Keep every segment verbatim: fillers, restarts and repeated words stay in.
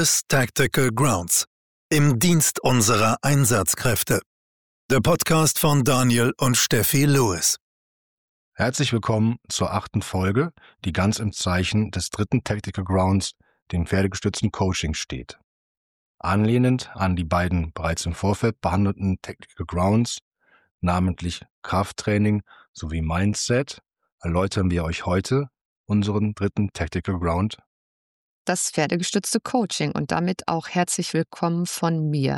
Lewis Tactical Grounds. Im Dienst unserer Einsatzkräfte. Der Podcast von Daniel und Steffi Lewis. Herzlich willkommen zur achten Folge, die ganz im Zeichen des dritten Tactical Grounds, dem pferdegestützten Coaching, steht. Anlehnend an die beiden bereits im Vorfeld behandelten Tactical Grounds, namentlich Krafttraining sowie Mindset, erläutern wir euch heute unseren dritten Tactical Ground, das pferdegestützte Coaching, und damit auch herzlich willkommen von mir.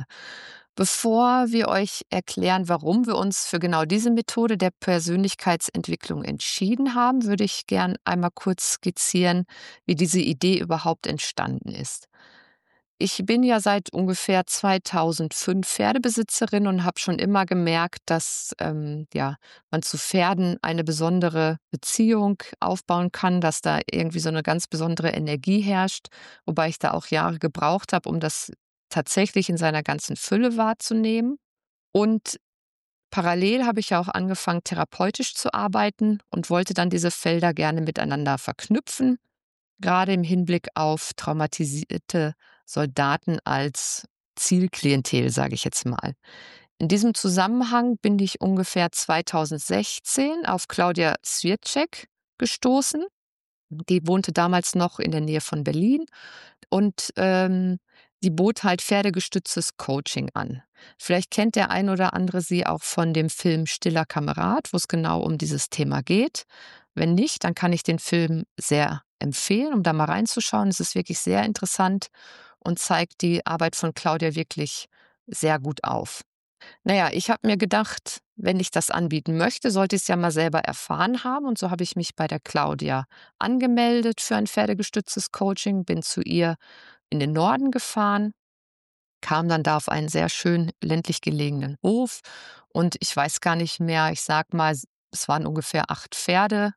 Bevor wir euch erklären, warum wir uns für genau diese Methode der Persönlichkeitsentwicklung entschieden haben, würde ich gern einmal kurz skizzieren, wie diese Idee überhaupt entstanden ist. Ich bin ja seit ungefähr zweitausendfünf Pferdebesitzerin und habe schon immer gemerkt, dass ähm, ja, man zu Pferden eine besondere Beziehung aufbauen kann, dass da irgendwie so eine ganz besondere Energie herrscht, wobei ich da auch Jahre gebraucht habe, um das tatsächlich in seiner ganzen Fülle wahrzunehmen. Und parallel habe ich ja auch angefangen, therapeutisch zu arbeiten und wollte dann diese Felder gerne miteinander verknüpfen, gerade im Hinblick auf traumatisierte Soldaten als Zielklientel, sage ich jetzt mal. In diesem Zusammenhang bin ich ungefähr zweitausendsechzehn auf Claudia Swiecek gestoßen. Die wohnte damals noch in der Nähe von Berlin und ähm, die bot halt pferdegestütztes Coaching an. Vielleicht kennt der ein oder andere sie auch von dem Film Stiller Kamerad, wo es genau um dieses Thema geht. Wenn nicht, dann kann ich den Film sehr empfehlen, um da mal reinzuschauen. Es ist wirklich sehr interessant und zeigt die Arbeit von Claudia wirklich sehr gut auf. Naja, ich habe mir gedacht, wenn ich das anbieten möchte, sollte ich es ja mal selber erfahren haben. Und so habe ich mich bei der Claudia angemeldet für ein pferdegestütztes Coaching, bin zu ihr in den Norden gefahren, kam dann da auf einen sehr schön ländlich gelegenen Hof. Und ich weiß gar nicht mehr, ich sag mal, es waren ungefähr acht Pferde,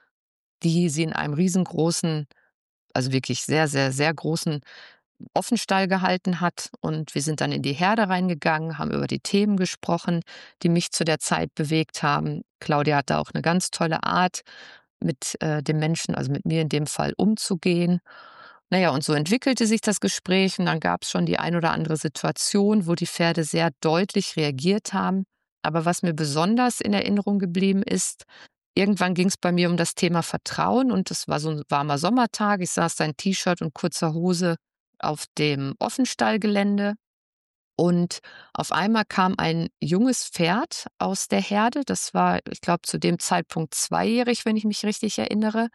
die sie in einem riesengroßen, also wirklich sehr, sehr, sehr großen Offenstall gehalten hat. Und wir sind dann in die Herde reingegangen, haben über die Themen gesprochen, die mich zu der Zeit bewegt haben. Claudia hatte auch eine ganz tolle Art, mit äh, dem Menschen, also mit mir in dem Fall, umzugehen. Naja, und so entwickelte sich das Gespräch und dann gab es schon die ein oder andere Situation, wo die Pferde sehr deutlich reagiert haben. Aber was mir besonders in Erinnerung geblieben ist, irgendwann ging es bei mir um das Thema Vertrauen und es war so ein warmer Sommertag. Ich saß da in T-Shirt und kurzer Hose auf dem Offenstallgelände und auf einmal kam ein junges Pferd aus der Herde. Das war, ich glaube, zu dem Zeitpunkt zweijährig, wenn ich mich richtig erinnere,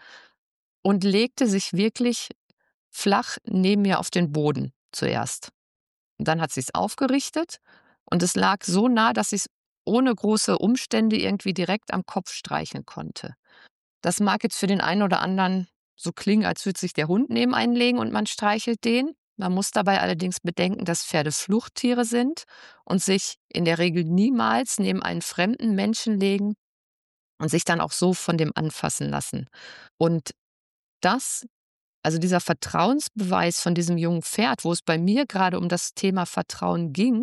und legte sich wirklich flach neben mir auf den Boden zuerst. Und dann hat sie es aufgerichtet und es lag so nah, dass ich es ohne große Umstände irgendwie direkt am Kopf streicheln konnte. Das mag jetzt für den einen oder anderen so klingen, als würde sich der Hund neben einen legen und man streichelt den. Man muss dabei allerdings bedenken, dass Pferde Fluchttiere sind und sich in der Regel niemals neben einen fremden Menschen legen und sich dann auch so von dem anfassen lassen. Und das, also dieser Vertrauensbeweis von diesem jungen Pferd, wo es bei mir gerade um das Thema Vertrauen ging,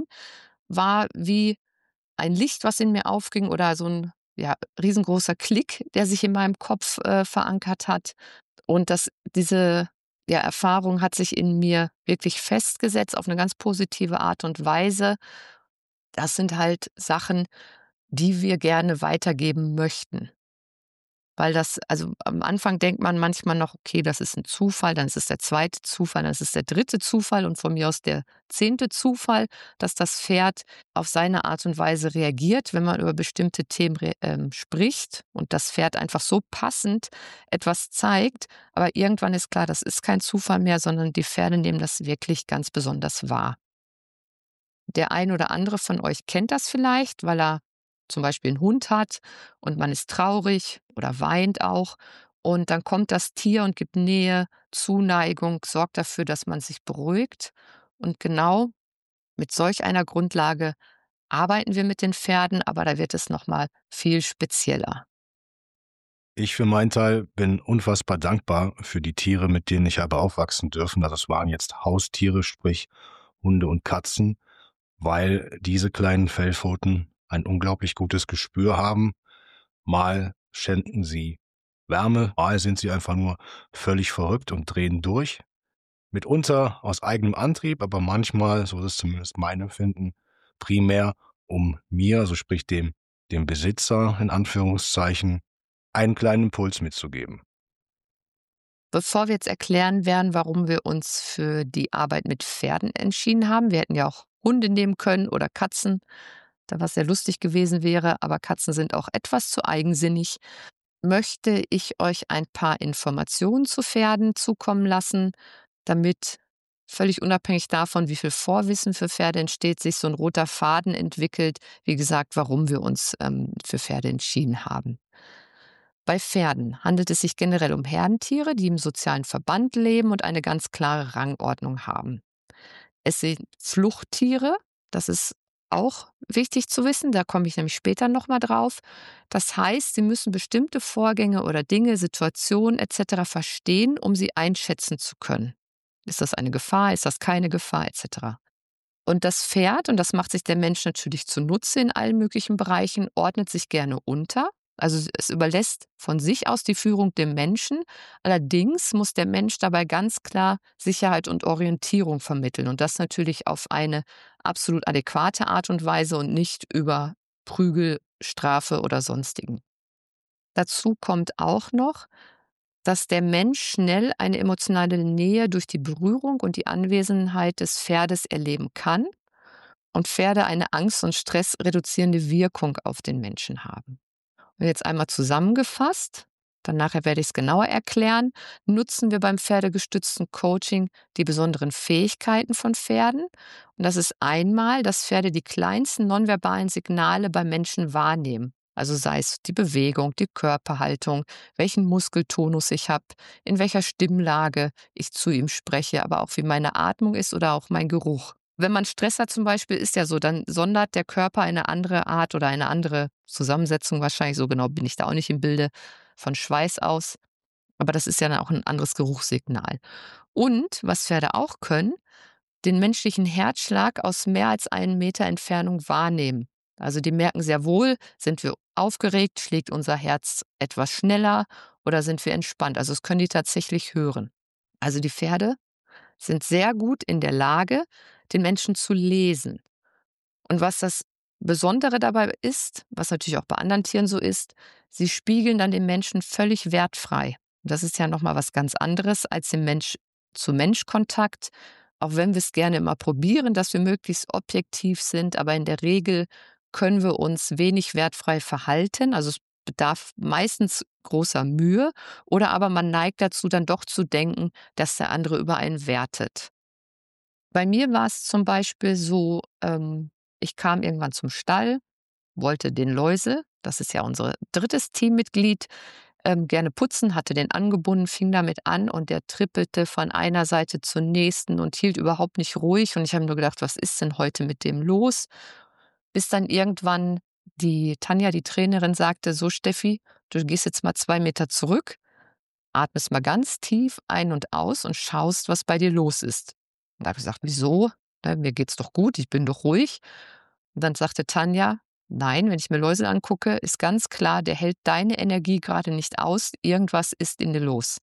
war wie ein Licht, was in mir aufging, oder so ein ja, riesengroßer Klick, der sich in meinem Kopf äh, verankert hat. Und das, diese ja, Erfahrung hat sich in mir wirklich festgesetzt auf eine ganz positive Art und Weise. Das sind halt Sachen, die wir gerne weitergeben möchten. Weil das, also am Anfang denkt man manchmal noch, okay, das ist ein Zufall, dann ist es der zweite Zufall, dann ist es der dritte Zufall und von mir aus der zehnte Zufall, dass das Pferd auf seine Art und Weise reagiert, wenn man über bestimmte Themen re- ähm, spricht und das Pferd einfach so passend etwas zeigt. Aber irgendwann ist klar, das ist kein Zufall mehr, sondern die Pferde nehmen das wirklich ganz besonders wahr. Der ein oder andere von euch kennt das vielleicht, weil er zum Beispiel einen Hund hat und man ist traurig oder weint auch. Und dann kommt das Tier und gibt Nähe, Zuneigung, sorgt dafür, dass man sich beruhigt. Und genau mit solch einer Grundlage arbeiten wir mit den Pferden, aber da wird es nochmal viel spezieller. Ich für meinen Teil bin unfassbar dankbar für die Tiere, mit denen ich habe aufwachsen dürfen. Das waren jetzt Haustiere, sprich Hunde und Katzen, weil diese kleinen Fellpfoten ein unglaublich gutes Gespür haben. Mal schenken sie Wärme, mal sind sie einfach nur völlig verrückt und drehen durch. Mitunter aus eigenem Antrieb, aber manchmal, so ist es zumindest mein Empfinden, primär um mir, also sprich dem, dem Besitzer in Anführungszeichen, einen kleinen Impuls mitzugeben. Bevor wir jetzt erklären werden, warum wir uns für die Arbeit mit Pferden entschieden haben, wir hätten ja auch Hunde nehmen können oder Katzen, da was sehr lustig gewesen wäre, aber Katzen sind auch etwas zu eigensinnig, möchte ich euch ein paar Informationen zu Pferden zukommen lassen, damit völlig unabhängig davon, wie viel Vorwissen für Pferde entsteht, sich so ein roter Faden entwickelt, wie gesagt, warum wir uns ähm, für Pferde entschieden haben. Bei Pferden handelt es sich generell um Herdentiere, die im sozialen Verband leben und eine ganz klare Rangordnung haben. Es sind Fluchttiere, das ist auch wichtig zu wissen, da komme ich nämlich später nochmal drauf. Das heißt, sie müssen bestimmte Vorgänge oder Dinge, Situationen et cetera verstehen, um sie einschätzen zu können. Ist das eine Gefahr, ist das keine Gefahr et cetera. Und das Pferd, und das macht sich der Mensch natürlich zunutze in allen möglichen Bereichen, ordnet sich gerne unter. Also es überlässt von sich aus die Führung dem Menschen. Allerdings muss der Mensch dabei ganz klar Sicherheit und Orientierung vermitteln. Und das natürlich auf eine absolut adäquate Art und Weise und nicht über Prügel, Strafe oder sonstigen. Dazu kommt auch noch, dass der Mensch schnell eine emotionale Nähe durch die Berührung und die Anwesenheit des Pferdes erleben kann und Pferde eine angst- und stressreduzierende Wirkung auf den Menschen haben. Und jetzt einmal zusammengefasst, dann nachher werde ich es genauer erklären, nutzen wir beim pferdegestützten Coaching die besonderen Fähigkeiten von Pferden. Und das ist einmal, dass Pferde die kleinsten nonverbalen Signale beim Menschen wahrnehmen. Also sei es die Bewegung, die Körperhaltung, welchen Muskeltonus ich habe, in welcher Stimmlage ich zu ihm spreche, aber auch wie meine Atmung ist oder auch mein Geruch. Wenn man Stress hat zum Beispiel, ist ja so, dann sondert der Körper eine andere Art oder eine andere Zusammensetzung wahrscheinlich, so genau bin ich da auch nicht im Bilde, von Schweiß aus. Aber das ist ja dann auch ein anderes Geruchssignal. Und, was Pferde auch können, den menschlichen Herzschlag aus mehr als einen Meter Entfernung wahrnehmen. Also die merken sehr wohl, sind wir aufgeregt, schlägt unser Herz etwas schneller oder sind wir entspannt. Also das können die tatsächlich hören. Also die Pferde sind sehr gut in der Lage, den Menschen zu lesen. Und was das Besondere dabei ist, was natürlich auch bei anderen Tieren so ist, sie spiegeln dann den Menschen völlig wertfrei. Und das ist ja nochmal was ganz anderes als im Mensch-zu-Mensch-Kontakt. Auch wenn wir es gerne immer probieren, dass wir möglichst objektiv sind, aber in der Regel können wir uns wenig wertfrei verhalten. Also es bedarf meistens großer Mühe oder aber man neigt dazu, dann doch zu denken, dass der andere über einen wertet. Bei mir war es zum Beispiel so, ähm, ich kam irgendwann zum Stall, wollte den Läuse, das ist ja unser drittes Teammitglied, ähm, gerne putzen, hatte den angebunden, fing damit an und der trippelte von einer Seite zur nächsten und hielt überhaupt nicht ruhig. Und ich habe nur gedacht, was ist denn heute mit dem los? Bis dann irgendwann die Tanja, die Trainerin, sagte, so Steffi, du gehst jetzt mal zwei Meter zurück, atmest mal ganz tief ein und aus und schaust, was bei dir los ist. Und da habe ich gesagt, wieso? Ne, mir geht's doch gut, ich bin doch ruhig. Und dann sagte Tanja, nein, wenn ich mir Läuse angucke, ist ganz klar, der hält deine Energie gerade nicht aus, irgendwas ist in dir los.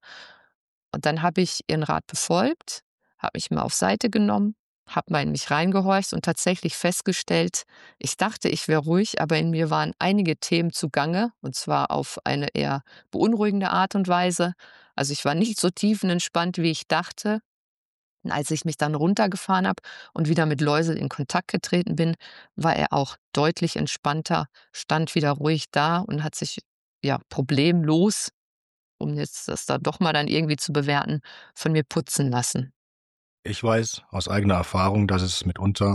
Und dann habe ich ihren Rat befolgt, habe mich mal auf Seite genommen, habe mal in mich reingehorcht und tatsächlich festgestellt, ich dachte, ich wäre ruhig, aber in mir waren einige Themen zugange, und zwar auf eine eher beunruhigende Art und Weise. Also ich war nicht so tiefenentspannt, wie ich dachte. Und als ich mich dann runtergefahren habe und wieder mit Läuse in Kontakt getreten bin, war er auch deutlich entspannter, stand wieder ruhig da und hat sich ja problemlos, um jetzt das da doch mal dann irgendwie zu bewerten, von mir putzen lassen. Ich weiß aus eigener Erfahrung, dass es mitunter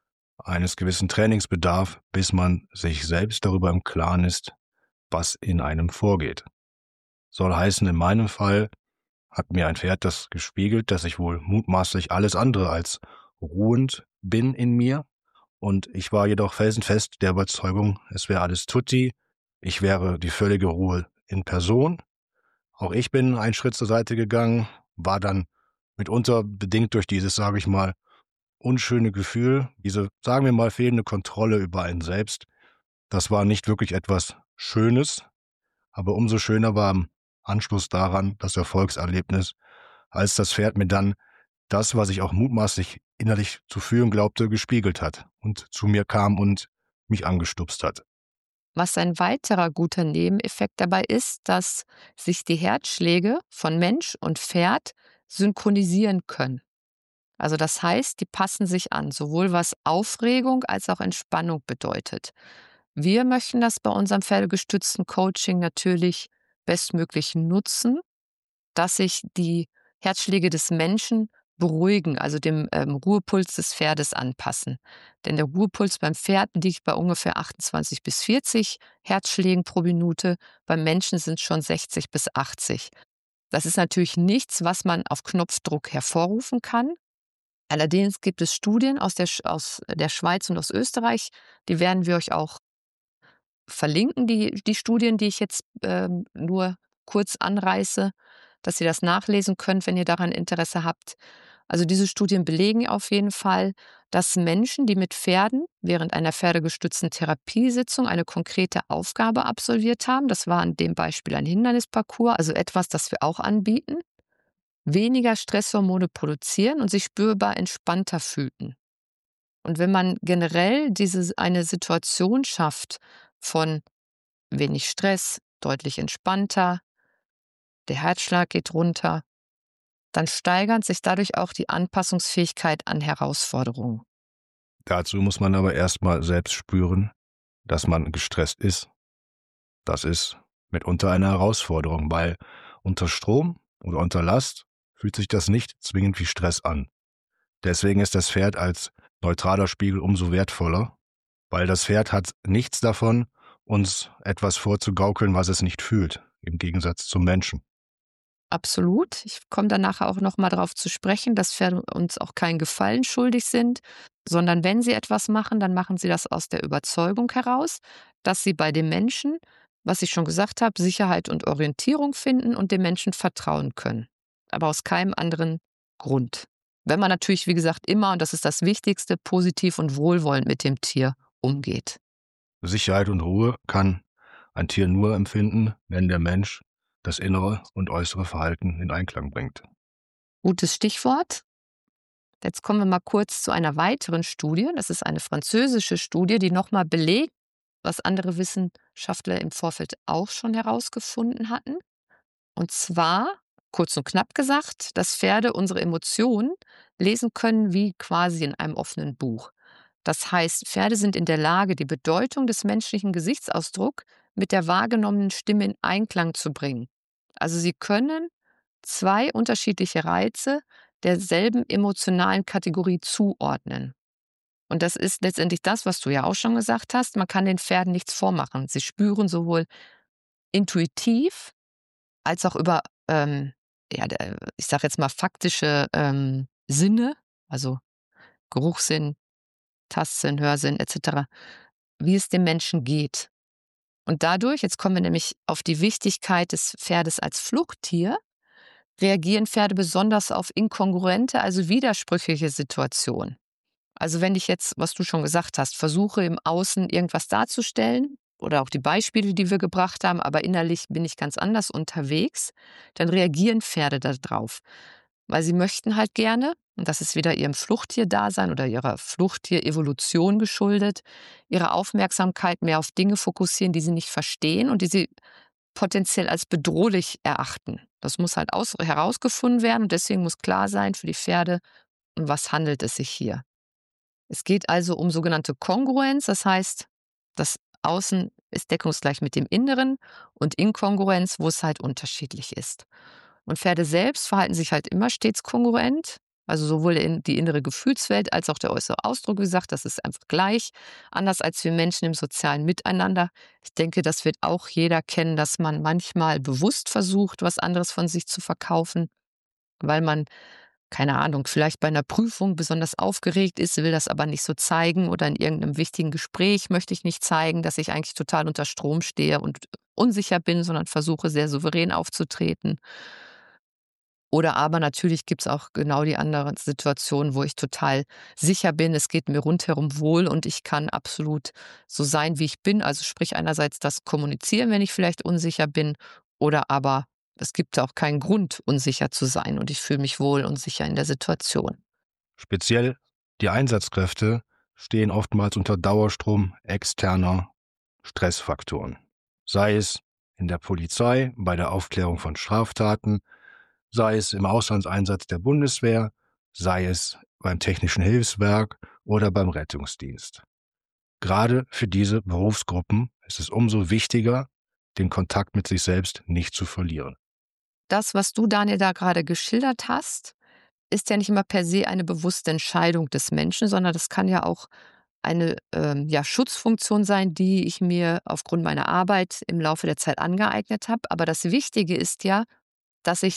eines gewissen Trainings bedarf, bis man sich selbst darüber im Klaren ist, was in einem vorgeht. Soll heißen, in meinem Fall hat mir ein Pferd das gespiegelt, dass ich wohl mutmaßlich alles andere als ruhend bin in mir. Und ich war jedoch felsenfest der Überzeugung, es wäre alles tutti, ich wäre die völlige Ruhe in Person. Auch ich bin einen Schritt zur Seite gegangen, war dann mitunter bedingt durch dieses, sage ich mal, unschöne Gefühl, diese, sagen wir mal, fehlende Kontrolle über einen selbst. Das war nicht wirklich etwas Schönes, aber umso schöner war im Anschluss daran das Erfolgserlebnis, als das Pferd mir dann das, was ich auch mutmaßlich innerlich zu fühlen glaubte, gespiegelt hat und zu mir kam und mich angestupst hat. Was ein weiterer guter Nebeneffekt dabei ist, dass sich die Herzschläge von Mensch und Pferd synchronisieren können. Also das heißt, die passen sich an, sowohl was Aufregung als auch Entspannung bedeutet. Wir möchten das bei unserem pferdegestützten Coaching natürlich bestmöglich nutzen, dass sich die Herzschläge des Menschen beruhigen, also dem ähm, Ruhepuls des Pferdes anpassen. Denn der Ruhepuls beim Pferd liegt bei ungefähr achtundzwanzig bis vierzig Herzschlägen pro Minute, beim Menschen sind es schon sechzig bis achtzig. Das ist natürlich nichts, was man auf Knopfdruck hervorrufen kann. Allerdings gibt es Studien aus der, Sch- aus der Schweiz und aus Österreich, die werden wir euch auch verlinken, die, die Studien, die ich jetzt ähm, nur kurz anreiße, dass ihr das nachlesen könnt, wenn ihr daran Interesse habt. Also diese Studien belegen auf jeden Fall, dass Menschen, die mit Pferden während einer pferdegestützten Therapiesitzung eine konkrete Aufgabe absolviert haben, das war in dem Beispiel ein Hindernisparcours, also etwas, das wir auch anbieten, weniger Stresshormone produzieren und sich spürbar entspannter fühlten. Und wenn man generell diese eine Situation schafft von wenig Stress, deutlich entspannter, der Herzschlag geht runter, dann steigert sich dadurch auch die Anpassungsfähigkeit an Herausforderungen. Dazu muss man aber erstmal selbst spüren, dass man gestresst ist. Das ist mitunter eine Herausforderung, weil unter Strom oder unter Last fühlt sich das nicht zwingend wie Stress an. Deswegen ist das Pferd als neutraler Spiegel umso wertvoller, weil das Pferd hat nichts davon, uns etwas vorzugaukeln, was es nicht fühlt, im Gegensatz zum Menschen. Absolut. Ich komme dann nachher auch noch mal darauf zu sprechen, dass Pferde uns auch keinen Gefallen schuldig sind, sondern wenn sie etwas machen, dann machen sie das aus der Überzeugung heraus, dass sie bei dem Menschen, was ich schon gesagt habe, Sicherheit und Orientierung finden und dem Menschen vertrauen können. Aber aus keinem anderen Grund. Wenn man natürlich, wie gesagt, immer, und das ist das Wichtigste, positiv und wohlwollend mit dem Tier umgeht. Sicherheit und Ruhe kann ein Tier nur empfinden, wenn der Mensch das innere und äußere Verhalten in Einklang bringt. Gutes Stichwort. Jetzt kommen wir mal kurz zu einer weiteren Studie. Das ist eine französische Studie, die nochmal belegt, was andere Wissenschaftler im Vorfeld auch schon herausgefunden hatten. Und zwar, kurz und knapp gesagt, dass Pferde unsere Emotionen lesen können wie quasi in einem offenen Buch. Das heißt, Pferde sind in der Lage, die Bedeutung des menschlichen Gesichtsausdrucks mit der wahrgenommenen Stimme in Einklang zu bringen. Also sie können zwei unterschiedliche Reize derselben emotionalen Kategorie zuordnen. Und das ist letztendlich das, was du ja auch schon gesagt hast. Man kann den Pferden nichts vormachen. Sie spüren sowohl intuitiv als auch über, ähm, ja, der, ich sage jetzt mal, faktische ähm, Sinne, also Geruchssinn, Tastsinn, Hörsinn et cetera, wie es dem Menschen geht. Und dadurch, jetzt kommen wir nämlich auf die Wichtigkeit des Pferdes als Fluchttier, reagieren Pferde besonders auf inkongruente, also widersprüchliche Situationen. Also wenn ich jetzt, was du schon gesagt hast, versuche im Außen irgendwas darzustellen oder auch die Beispiele, die wir gebracht haben, aber innerlich bin ich ganz anders unterwegs, dann reagieren Pferde darauf. Weil sie möchten halt gerne, und das ist wieder ihrem Fluchttier-Dasein oder ihrer Fluchttier-Evolution geschuldet, ihre Aufmerksamkeit mehr auf Dinge fokussieren, die sie nicht verstehen und die sie potenziell als bedrohlich erachten. Das muss halt aus, herausgefunden werden und deswegen muss klar sein für die Pferde, um was handelt es sich hier. Es geht also um sogenannte Kongruenz, das heißt, das Außen ist deckungsgleich mit dem Inneren und Inkongruenz, wo es halt unterschiedlich ist. Und Pferde selbst verhalten sich halt immer stets kongruent, also sowohl in die innere Gefühlswelt als auch der äußere Ausdruck, wie gesagt, das ist einfach gleich, anders als wir Menschen im sozialen Miteinander. Ich denke, das wird auch jeder kennen, dass man manchmal bewusst versucht, was anderes von sich zu verkaufen, weil man, keine Ahnung, vielleicht bei einer Prüfung besonders aufgeregt ist, will das aber nicht so zeigen oder in irgendeinem wichtigen Gespräch möchte ich nicht zeigen, dass ich eigentlich total unter Strom stehe und unsicher bin, sondern versuche sehr souverän aufzutreten. Oder aber natürlich gibt es auch genau die anderen Situationen, wo ich total sicher bin, es geht mir rundherum wohl und ich kann absolut so sein, wie ich bin. Also sprich einerseits das Kommunizieren, wenn ich vielleicht unsicher bin, oder aber es gibt auch keinen Grund, unsicher zu sein und ich fühle mich wohl und sicher in der Situation. Speziell die Einsatzkräfte stehen oftmals unter Dauerstrom externer Stressfaktoren. Sei es in der Polizei, bei der Aufklärung von Straftaten, sei es im Auslandseinsatz der Bundeswehr, sei es beim Technischen Hilfswerk oder beim Rettungsdienst. Gerade für diese Berufsgruppen ist es umso wichtiger, den Kontakt mit sich selbst nicht zu verlieren. Das, was du, Daniel, da gerade geschildert hast, ist ja nicht immer per se eine bewusste Entscheidung des Menschen, sondern das kann ja auch eine ähm, ja, Schutzfunktion sein, die ich mir aufgrund meiner Arbeit im Laufe der Zeit angeeignet habe. Aber das Wichtige ist ja, dass ich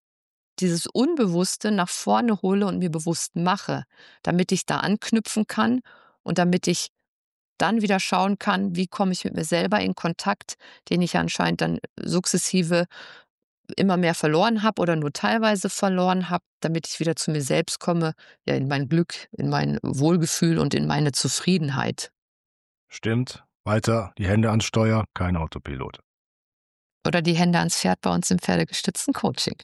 dieses Unbewusste nach vorne hole und mir bewusst mache, damit ich da anknüpfen kann und damit ich dann wieder schauen kann, wie komme ich mit mir selber in Kontakt, den ich anscheinend dann sukzessive immer mehr verloren habe oder nur teilweise verloren habe, damit ich wieder zu mir selbst komme, ja, in mein Glück, in mein Wohlgefühl und in meine Zufriedenheit. Stimmt, weiter die Hände ans Steuer, kein Autopilot. Oder die Hände ans Pferd bei uns im pferdegestützten Coaching.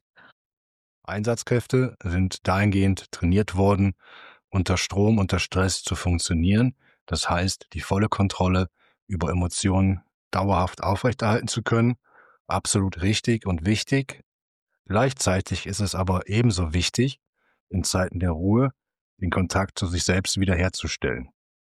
Einsatzkräfte sind dahingehend trainiert worden, unter Strom, unter Stress zu funktionieren. Das heißt, die volle Kontrolle über Emotionen dauerhaft aufrechterhalten zu können. Absolut richtig und wichtig. Gleichzeitig ist es aber ebenso wichtig, in Zeiten der Ruhe den Kontakt zu sich selbst wiederherzustellen.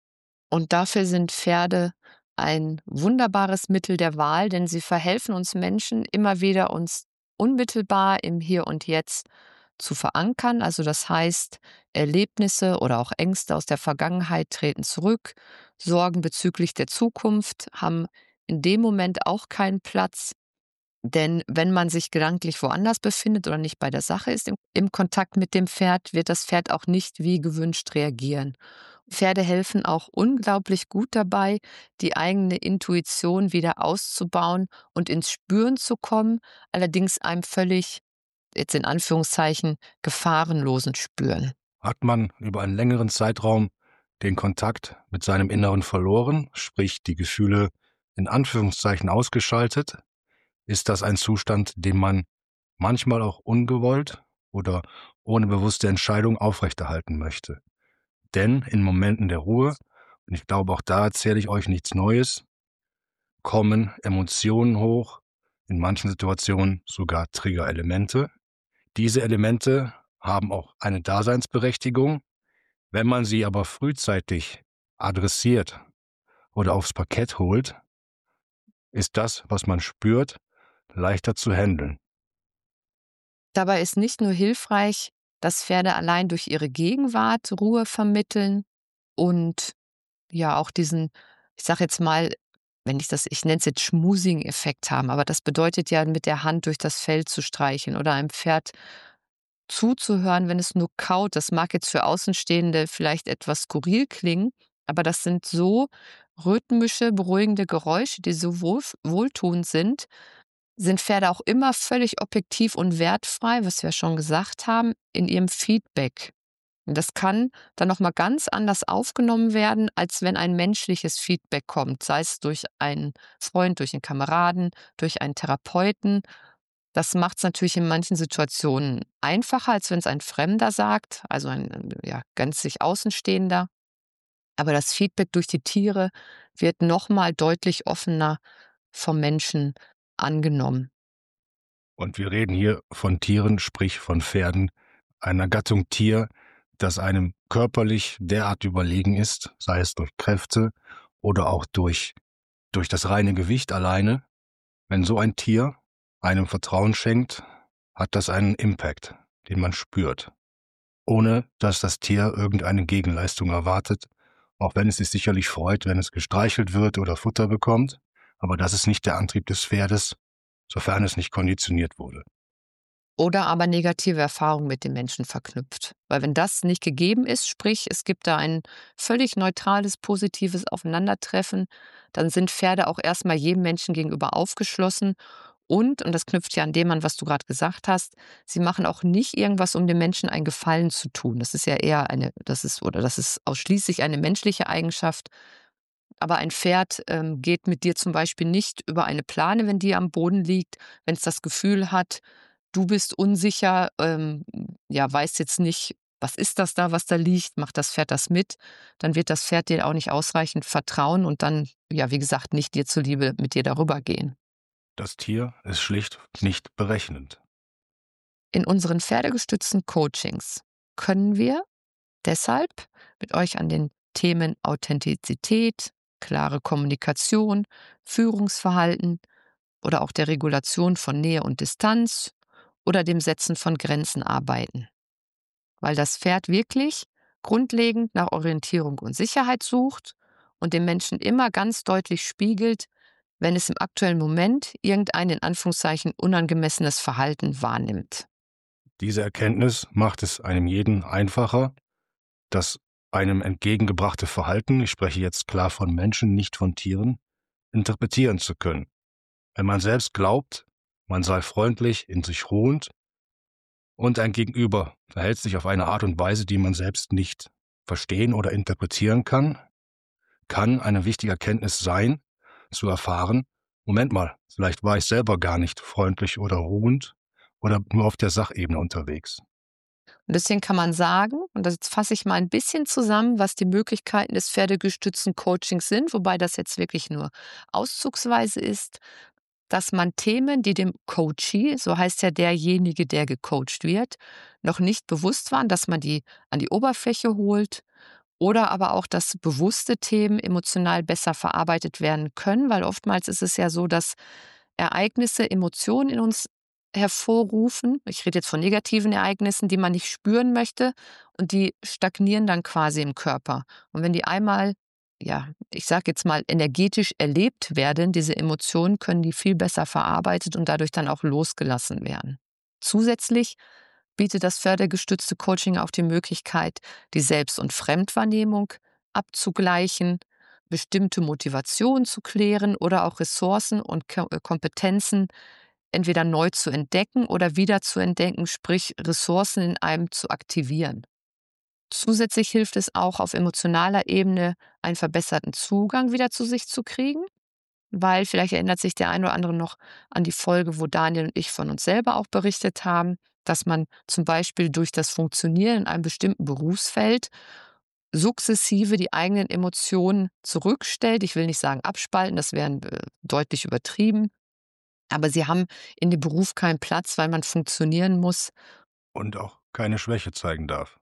Und dafür sind Pferde ein wunderbares Mittel der Wahl, denn sie verhelfen uns Menschen immer wieder, uns unmittelbar im Hier und Jetzt zu verankern. Also das heißt, Erlebnisse oder auch Ängste aus der Vergangenheit treten zurück, Sorgen bezüglich der Zukunft haben in dem Moment auch keinen Platz. Denn wenn man sich gedanklich woanders befindet oder nicht bei der Sache ist, im, im Kontakt mit dem Pferd, wird das Pferd auch nicht wie gewünscht reagieren. Pferde helfen auch unglaublich gut dabei, die eigene Intuition wieder auszubauen und ins Spüren zu kommen, allerdings einem völlig, jetzt in Anführungszeichen, gefahrenlosen Spüren. Hat man über einen längeren Zeitraum den Kontakt mit seinem Inneren verloren, sprich die Gefühle in Anführungszeichen ausgeschaltet, ist das ein Zustand, den man manchmal auch ungewollt oder ohne bewusste Entscheidung aufrechterhalten möchte. Denn in Momenten der Ruhe, und ich glaube, auch da erzähle ich euch nichts Neues, kommen Emotionen hoch, in manchen Situationen sogar Triggerelemente. Diese Elemente haben auch eine Daseinsberechtigung. Wenn man sie aber frühzeitig adressiert oder aufs Parkett holt, ist das, was man spürt, leichter zu handeln. Dabei ist nicht nur hilfreich, dass Pferde allein durch ihre Gegenwart Ruhe vermitteln und ja auch diesen, ich sage jetzt mal, wenn ich das, ich nenne es jetzt Schmusing-Effekt haben, aber das bedeutet ja, mit der Hand durch das Fell zu streichen oder einem Pferd zuzuhören, wenn es nur kaut. Das mag jetzt für Außenstehende vielleicht etwas skurril klingen, aber das sind so rhythmische, beruhigende Geräusche, die so wohl, wohltuend sind, sind Pferde auch immer völlig objektiv und wertfrei, was wir schon gesagt haben, in ihrem Feedback. Und das kann dann noch mal ganz anders aufgenommen werden, als wenn ein menschliches Feedback kommt, sei es durch einen Freund, durch einen Kameraden, durch einen Therapeuten. Das macht es natürlich in manchen Situationen einfacher, als wenn es ein Fremder sagt, also ein ja, gänzlich Außenstehender. Aber das Feedback durch die Tiere wird noch mal deutlich offener vom Menschen angenommen. Und wir reden hier von Tieren, sprich von Pferden, einer Gattung Tier, das einem körperlich derart überlegen ist, sei es durch Kräfte oder auch durch, durch das reine Gewicht alleine. Wenn so ein Tier einem Vertrauen schenkt, hat das einen Impact, den man spürt, ohne dass das Tier irgendeine Gegenleistung erwartet, auch wenn es sich sicherlich freut, wenn es gestreichelt wird oder Futter bekommt, aber das ist nicht der Antrieb des Pferdes, sofern es nicht konditioniert wurde. Oder aber negative Erfahrungen mit dem Menschen verknüpft. Weil wenn das nicht gegeben ist, sprich, es gibt da ein völlig neutrales, positives Aufeinandertreffen, dann sind Pferde auch erstmal jedem Menschen gegenüber aufgeschlossen. Und, und das knüpft ja an dem an, was du gerade gesagt hast, sie machen auch nicht irgendwas, um dem Menschen einen Gefallen zu tun. Das ist ja eher eine, das ist, oder das ist ausschließlich eine menschliche Eigenschaft. Aber ein Pferd ähm, geht mit dir zum Beispiel nicht über eine Plane, wenn die am Boden liegt, wenn es das Gefühl hat, du bist unsicher, ähm, ja, weißt jetzt nicht, was ist das da, was da liegt, macht das Pferd das mit, dann wird das Pferd dir auch nicht ausreichend vertrauen und dann, ja, wie gesagt, nicht dir zuliebe mit dir darüber gehen. Das Tier ist schlicht nicht berechnend. In unseren pferdegestützten Coachings können wir deshalb mit euch an den Themen Authentizität, klare Kommunikation, Führungsverhalten oder auch der Regulation von Nähe und Distanz oder dem Setzen von Grenzen arbeiten. Weil das Pferd wirklich grundlegend nach Orientierung und Sicherheit sucht und dem Menschen immer ganz deutlich spiegelt, wenn es im aktuellen Moment irgendein in Anführungszeichen unangemessenes Verhalten wahrnimmt. Diese Erkenntnis macht es einem jeden einfacher, das einem entgegengebrachte Verhalten, ich spreche jetzt klar von Menschen, nicht von Tieren, interpretieren zu können. Wenn man selbst glaubt, man sei freundlich, in sich ruhend und ein Gegenüber verhält sich auf eine Art und Weise, die man selbst nicht verstehen oder interpretieren kann, kann eine wichtige Erkenntnis sein, zu erfahren, Moment mal, vielleicht war ich selber gar nicht freundlich oder ruhend oder nur auf der Sachebene unterwegs. Und deswegen kann man sagen, und das jetzt fasse ich mal ein bisschen zusammen, was die Möglichkeiten des pferdegestützten Coachings sind, wobei das jetzt wirklich nur auszugsweise ist, dass man Themen, die dem Coachee, so heißt ja derjenige, der gecoacht wird, noch nicht bewusst waren, dass man die an die Oberfläche holt oder aber auch, dass bewusste Themen emotional besser verarbeitet werden können, weil oftmals ist es ja so, dass Ereignisse Emotionen in uns hervorrufen. Ich rede jetzt von negativen Ereignissen, die man nicht spüren möchte und die stagnieren dann quasi im Körper. Und wenn die einmal, ja, ich sage jetzt mal, energetisch erlebt werden, diese Emotionen, können die viel besser verarbeitet und dadurch dann auch losgelassen werden. Zusätzlich bietet das pferdegestützte Coaching auch die Möglichkeit, die Selbst- und Fremdwahrnehmung abzugleichen, bestimmte Motivationen zu klären oder auch Ressourcen und Ko- äh, Kompetenzen entweder neu zu entdecken oder wieder zu entdecken, sprich Ressourcen in einem zu aktivieren. Zusätzlich hilft es auch auf emotionaler Ebene, einen verbesserten Zugang wieder zu sich zu kriegen, weil vielleicht erinnert sich der eine oder andere noch an die Folge, wo Daniel und ich von uns selber auch berichtet haben, dass man zum Beispiel durch das Funktionieren in einem bestimmten Berufsfeld sukzessive die eigenen Emotionen zurückstellt. Ich will nicht sagen abspalten, das wäre äh, deutlich übertrieben, aber sie haben in dem Beruf keinen Platz, weil man funktionieren muss. Und auch keine Schwäche zeigen darf.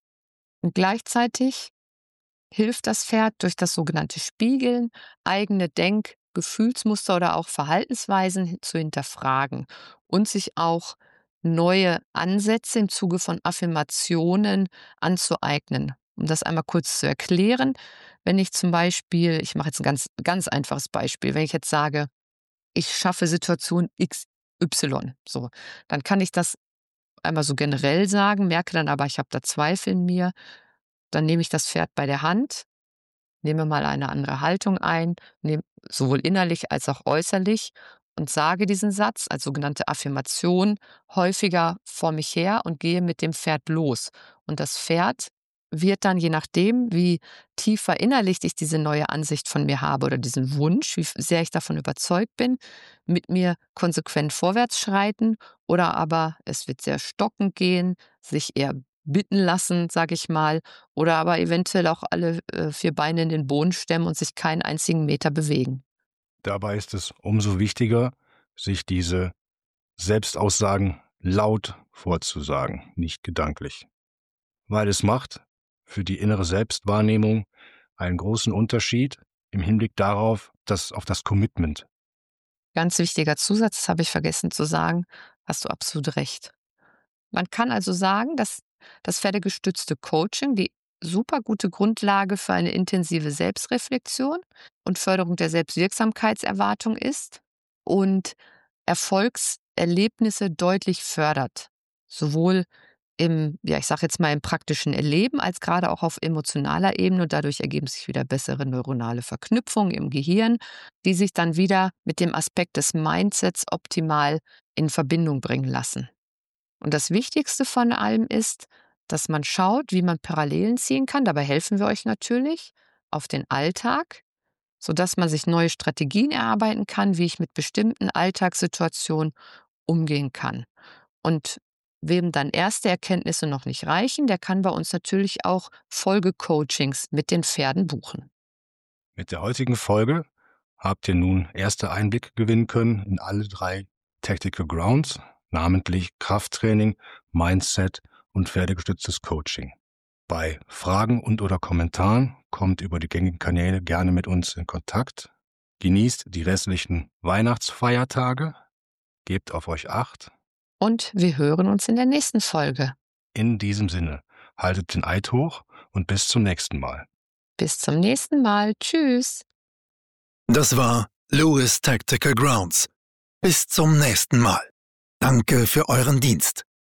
Und gleichzeitig hilft das Pferd durch das sogenannte Spiegeln, eigene Denk-, Gefühlsmuster oder auch Verhaltensweisen hin- zu hinterfragen und sich auch neue Ansätze im Zuge von Affirmationen anzueignen. Um das einmal kurz zu erklären, wenn ich zum Beispiel, ich mache jetzt ein ganz, ganz einfaches Beispiel, wenn ich jetzt sage, ich schaffe Situation X Y, so, dann kann ich das einmal so generell sagen, merke dann aber, ich habe da Zweifel in mir, dann nehme ich das Pferd bei der Hand, nehme mal eine andere Haltung ein, nehme sowohl innerlich als auch äußerlich und sage diesen Satz als sogenannte Affirmation häufiger vor mich her und gehe mit dem Pferd los. Und das Pferd wird dann, je nachdem, wie tief verinnerlicht ich diese neue Ansicht von mir habe oder diesen Wunsch, wie sehr ich davon überzeugt bin, mit mir konsequent vorwärts schreiten oder aber es wird sehr stockend gehen, sich eher bitten lassen, sage ich mal, oder aber eventuell auch alle äh, vier Beine in den Boden stemmen und sich keinen einzigen Meter bewegen. Dabei ist es umso wichtiger, sich diese Selbstaussagen laut vorzusagen, nicht gedanklich. Weil es macht für die innere Selbstwahrnehmung einen großen Unterschied im Hinblick darauf, dass auf das Commitment. Ganz wichtiger Zusatz, das habe ich vergessen zu sagen, hast du absolut recht. Man kann also sagen, dass das pferdegestützte Coaching die super gute Grundlage für eine intensive Selbstreflexion und Förderung der Selbstwirksamkeitserwartung ist und Erfolgserlebnisse deutlich fördert. Sowohl im, ja, ich sage jetzt mal im praktischen Erleben, als gerade auch auf emotionaler Ebene. Und dadurch ergeben sich wieder bessere neuronale Verknüpfungen im Gehirn, die sich dann wieder mit dem Aspekt des Mindsets optimal in Verbindung bringen lassen. Und das Wichtigste von allem ist, dass man schaut, wie man Parallelen ziehen kann. Dabei helfen wir euch natürlich auf den Alltag sodass man sich neue Strategien erarbeiten kann, wie ich mit bestimmten Alltagssituationen umgehen kann. Und wem dann erste Erkenntnisse noch nicht reichen, der kann bei uns natürlich auch Folgecoachings mit den Pferden buchen. Mit der heutigen Folge habt ihr nun erste Einblicke gewinnen können in alle drei Tactical Grounds, namentlich Krafttraining, Mindset und pferdegestütztes Coaching. Bei Fragen und oder Kommentaren kommt über die gängigen Kanäle gerne mit uns in Kontakt. Genießt die restlichen Weihnachtsfeiertage, gebt auf euch Acht. Und wir hören uns in der nächsten Folge. In diesem Sinne, haltet den Eid hoch und bis zum nächsten Mal. Bis zum nächsten Mal. Tschüss. Das war Lewis Tactical Grounds. Bis zum nächsten Mal. Danke für euren Dienst.